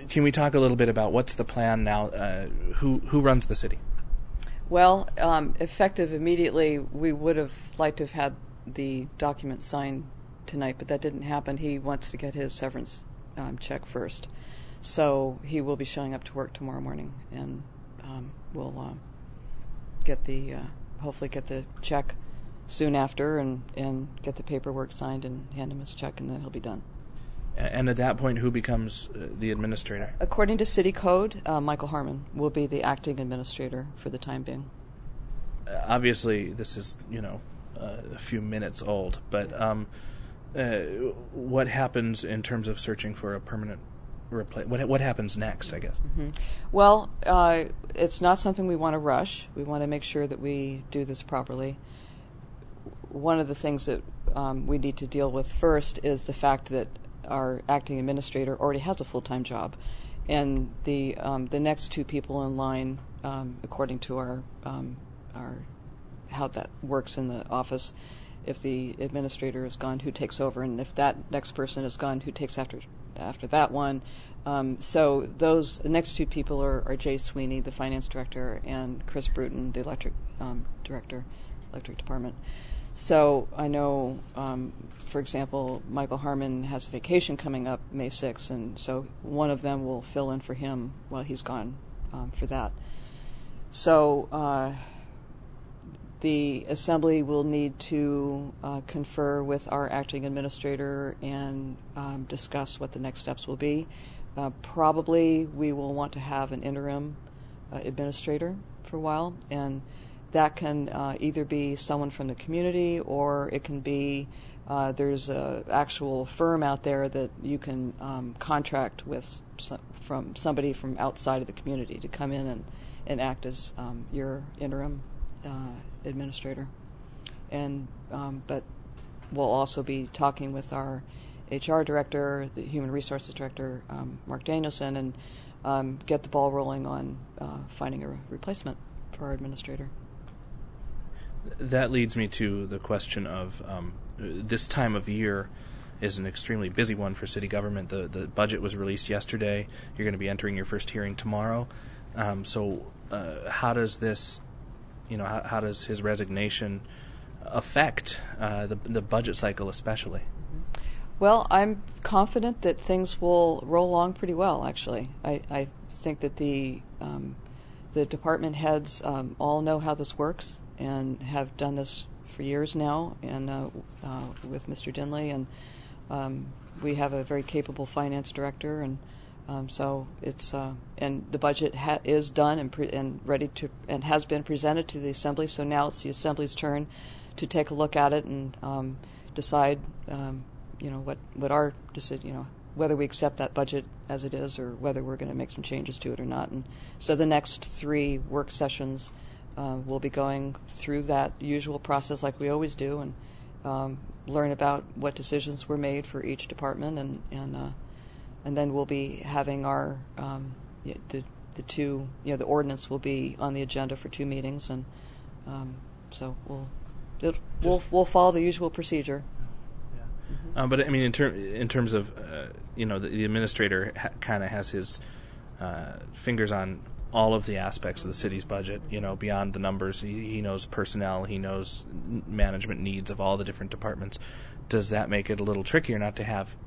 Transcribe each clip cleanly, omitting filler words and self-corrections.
can we talk a little bit about what's the plan now? Who runs the city? Well, effective immediately, we would have liked to have had the document signed tonight, but that didn't happen. He wants to get his severance check first. So he will be showing up to work tomorrow morning, and we'll hopefully get the check soon after and get the paperwork signed and hand him his check, and then he'll be done. And at that point, who becomes the administrator? According to City Code, Michael Harmon will be the acting administrator for the time being. Obviously, this is, a few minutes old, but what happens in terms of searching for a permanent replacement? What happens next, I guess? Mm-hmm. Well, it's not something we want to rush. We want to make sure that we do this properly. One of the things that we need to deal with first is the fact that our acting administrator already has a full-time job, and the next two people in line, according to our how that works in the office, if the administrator is gone, who takes over, and if that next person is gone, who takes after that one. So those next two people are Jay Sweeney, the finance director, and Chris Bruton, the electric department. So I know, for example, Michael Harmon has a vacation coming up May 6th, and so one of them will fill in for him while he's gone for that. So the Assembly will need to confer with our acting administrator and discuss what the next steps will be. Probably we will want to have an interim administrator for a while, and that can either be someone from the community, or it can be there's an actual firm out there that you can contract with from somebody from outside of the community to come in and act as your interim administrator. And but we'll also be talking with our HR director, the human resources director, Mark Danielson, and get the ball rolling on finding a replacement for our administrator. That leads me to the question of this time of year is an extremely busy one for city government. The budget was released yesterday. You're going to be entering your first hearing tomorrow. So how does this, how does his resignation affect the budget cycle especially? Well, I'm confident that things will roll along pretty well, actually. I think that the department heads all know how this works and have done this for years now, and with Mr. Dinley, and we have a very capable finance director, and so it's and the budget is done and ready to and has been presented to the Assembly. So now it's the Assembly's turn to take a look at it and decide, what our decision, whether we accept that budget as it is or whether we're going to make some changes to it or not. And so the next 3 work sessions. We'll be going through that usual process like we always do, and learn about what decisions were made for each department, and then we'll be having our the ordinance will be on the agenda for 2 meetings, and so we'll follow the usual procedure. Yeah. But I mean, in terms of the administrator kind of has his fingers on all of the aspects of the city's budget, beyond the numbers. He knows personnel, he knows management needs of all the different departments. Does that make it a little trickier not to have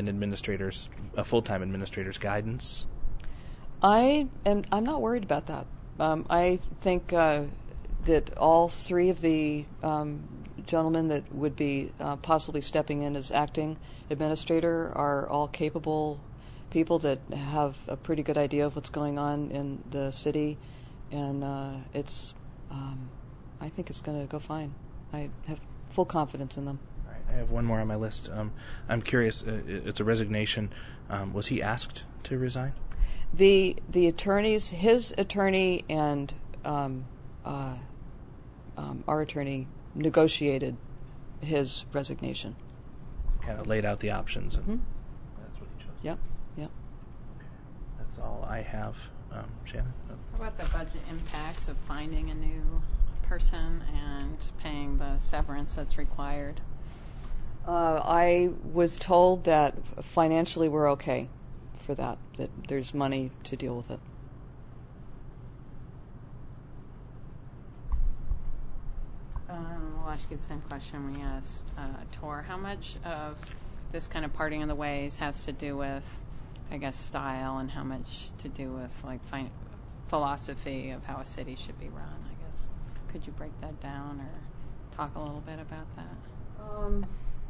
a full-time administrator's guidance? I'm not worried about that. I think that all 3 of the gentlemen that would be possibly stepping in as acting administrator are all capable people that have a pretty good idea of what's going on in the city, and I think it's going to go fine. I have full confidence in them. All right, I have one more on my list. I'm curious. It's a resignation. Was he asked to resign? The attorneys, his attorney and our attorney negotiated his resignation. Kind of laid out the options, and that's what he chose. Yep. That's all I have. Shannon? How about the budget impacts of finding a new person and paying the severance that's required? I was told that financially we're okay for that there's money to deal with it. We'll ask you the same question we asked Tor. How much of this kind of parting of the ways has to do with, I guess, style, and how much to do with like philosophy of how a city should be run? I guess, could you break that down or talk a little bit about that?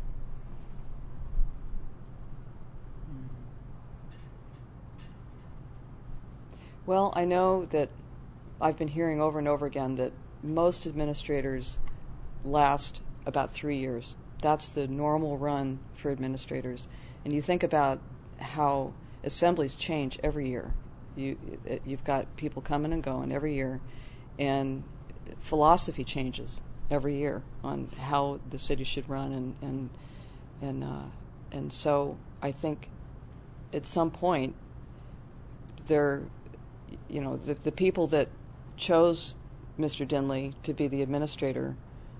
Well, I know that I've been hearing over and over again that most administrators last about 3 years. That's the normal run for administrators. And you think about how assemblies change every year. You've got people coming and going every year, and philosophy changes every year on how the city should run, and so I think at some point the people that chose Mr. Dinley to be the administrator,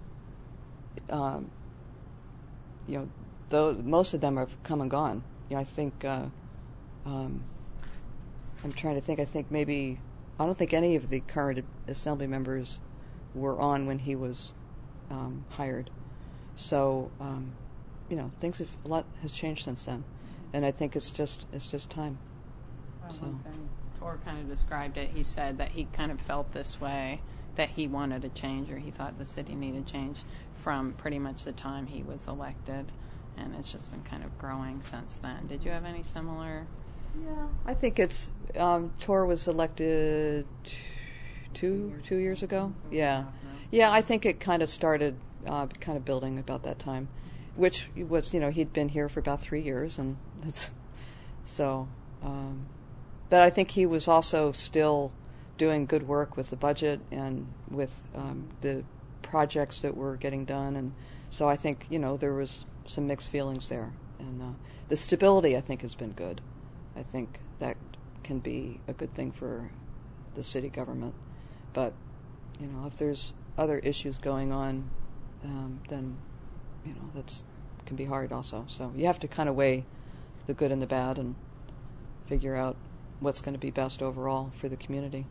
most of them have come and gone. I think I'm trying to think. I don't think any of the current assembly members were on when he was hired. So a lot has changed since then, and I think it's just time. Well, one thing Tor kind of described it. He said that he kind of felt this way, that he wanted a change, or he thought the city needed change from pretty much the time he was elected, and it's just been kind of growing since then. Did you have any similar? Yeah, I think it's Tor was elected two years ago. Yeah, I think it kind of started kind of building about that time, which was he'd been here for about 3 years, and it's so. But I think he was also still doing good work with the budget and with the projects that were getting done, and so I think there was some mixed feelings there, and the stability I think has been good. I think that can be a good thing for the city government, but if there's other issues going on, then that's can be hard also. So you have to kind of weigh the good and the bad and figure out what's going to be best overall for the community.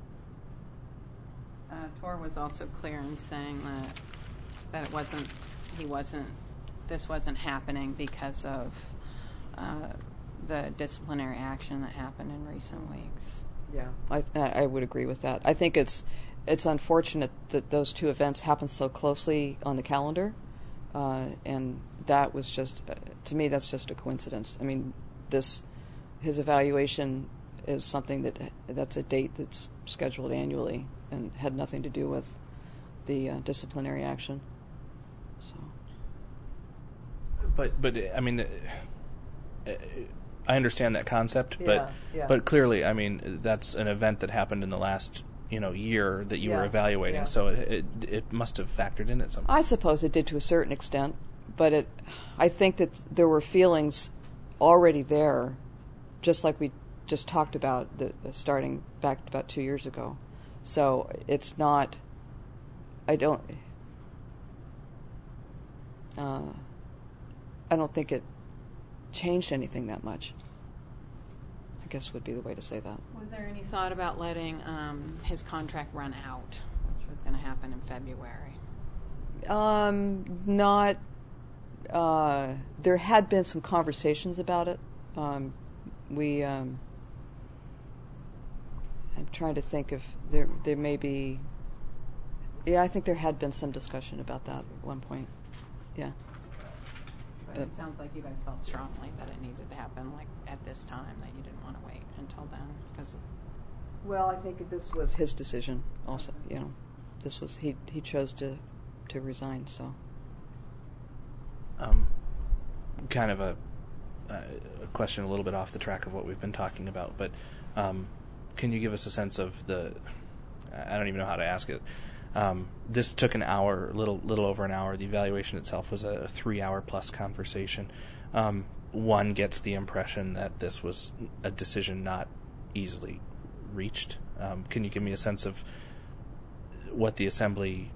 Tor was also clear in saying that this wasn't happening because of the disciplinary action that happened in recent weeks. Yeah, I would agree with that. I think it's unfortunate that those two events happened so closely on the calendar, and that was just to me that's just a coincidence. I mean, his evaluation is something that's a date that's scheduled annually and had nothing to do with the disciplinary action. So, but I mean, I understand that concept, yeah. but clearly, I mean, that's an event that happened in the last year that you were evaluating, so it must have factored in it somehow. I suppose it did to a certain extent, but I think that there were feelings already there, just like we just talked about starting back about 2 years ago. So it's not. I don't think it changed anything that much, I guess would be the way to say that. Was there any thought about letting his contract run out, which was going to happen in February? Not. There had been some conversations about it. I'm trying to think if there may be. Yeah, I think there had been some discussion about that at one point. Yeah. But it sounds like you guys felt strongly that it needed to happen, like at this time, that you didn't want to wait until then, because. Well, I think this was his decision. Also, this was he chose to resign. So. Kind of a question a little bit off the track of what we've been talking about, but can you give us a sense of I don't even know how to ask it. This took an hour, little over an hour. The evaluation itself was a 3-hour plus conversation. One gets the impression that this was a decision not easily reached. Can you give me a sense of what the assembly?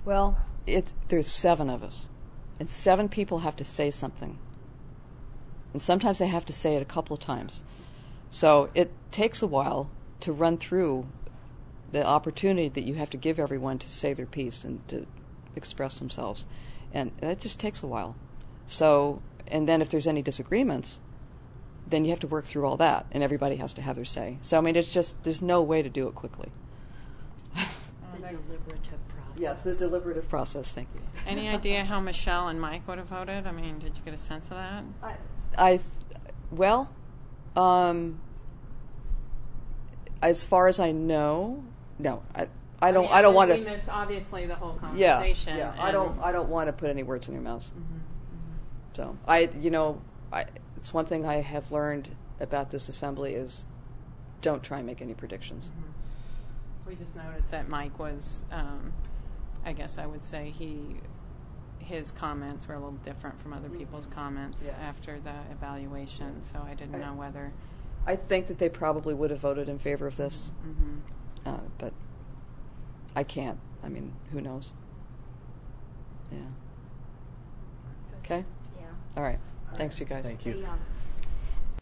Well, there's 7 of us, and 7 people have to say something. and sometimes they have to say it a couple of times. So it takes a while to run through the opportunity that you have to give everyone to say their piece and to express themselves, and that just takes a while. So, and then if there's any disagreements, then you have to work through all that, and everybody has to have their say. So, I mean, it's just, there's no way to do it quickly. The deliberative process. Yes, the deliberative process, thank you. Any idea how Michelle and Mike would have voted? I mean, did you get a sense of that? Well, as far as I know, no, I don't want to. We missed obviously the whole Yeah, conversation. yeah. I don't want to put any words in their mouths. So it's one thing I have learned about this assembly is don't try and make any predictions. We just noticed that Mike was, I guess I would say his comments were a little different from other people's comments after the evaluation. So I didn't know whether. I think that they probably would have voted in favor of this, but I can't. I mean, who knows? Yeah. Okay. Yeah. All right. Thanks, you guys. Thank you. The